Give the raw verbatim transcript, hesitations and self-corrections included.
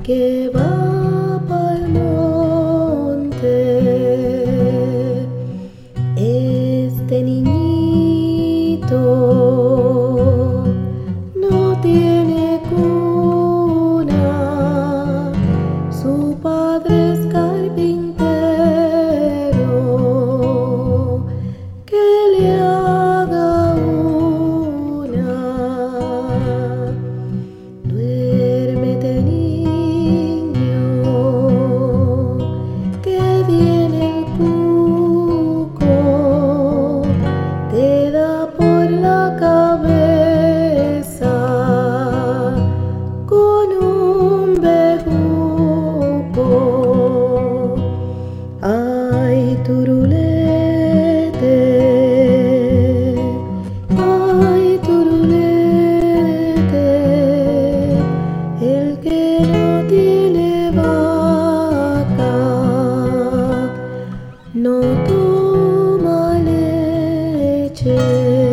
que va pa'l monte. Este niñito no tiene cuna, su padre es carpintero, que le haga una. Duérmete, niño, que viene el cuco, te da por la cabeza con un bejuco. Ay, turulete, ay, turulete, el que no tiene vaca no toma leche.